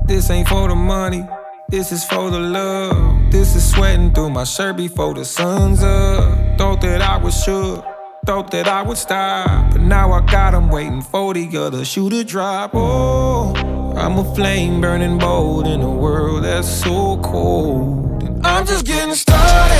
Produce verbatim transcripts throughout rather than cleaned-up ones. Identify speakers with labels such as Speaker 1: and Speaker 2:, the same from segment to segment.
Speaker 1: This ain't for the money, this is for the love. This is sweating through my shirt before the sun's up. Thought that I was sure, thought that I would stop, but now I got 'em waiting for the other shoe to drop. Oh, I'm a flame burning bold in a world that's so cold, and I'm just getting started.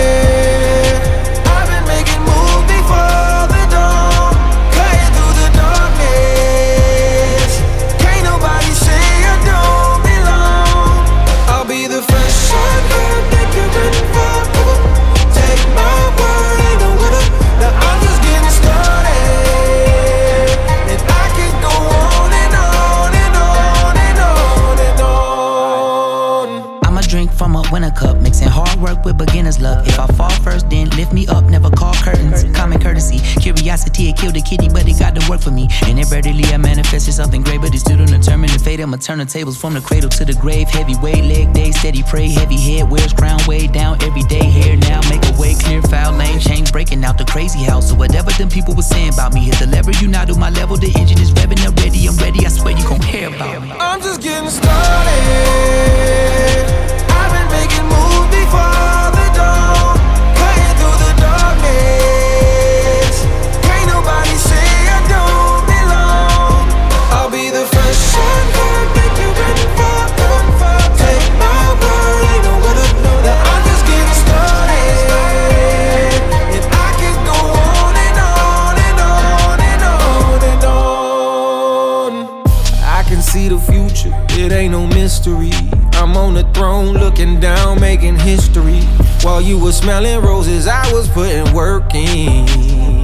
Speaker 1: I've been making moves before the dawn, cutting through the darkness. Can't nobody say I don't belong. I'll be the first shot heard that you're ready for. Take my word, ain't no other. Now I'm just getting started, and I can go on and on and on and on and on.
Speaker 2: I'ma drink from a winter cup, mixing hard work with beginner's luck. If I fall first, then lift me up, never call curtains. Common courtesy, curiosity, it killed the kitty, but it got to work for me. And invariably I manifested something great, but it's still determined to fate. I'ma turn the tables from the cradle to the grave. Heavyweight, leg day, steady pray, heavy head, wears crown way down every day. Here now, make a way clear, foul lane, change breaking out the crazy house. So whatever them people was saying about me, hit the lever, you not to my level. The engine is revving up, ready, I'm ready. I swear you gon' hear about me.
Speaker 1: I'm just getting started. I've been making moves before the dawn, cutting through the darkness. Can't nobody say I don't belong. I'll be the first shot heard that you're ready for. Take my word, ain't no other. Now I'm just getting started, and I can go on and on and on and on and on. I can see the future, it ain't no mystery. I'm on the throne looking down, making history. While you were smelling roses, I was putting work in.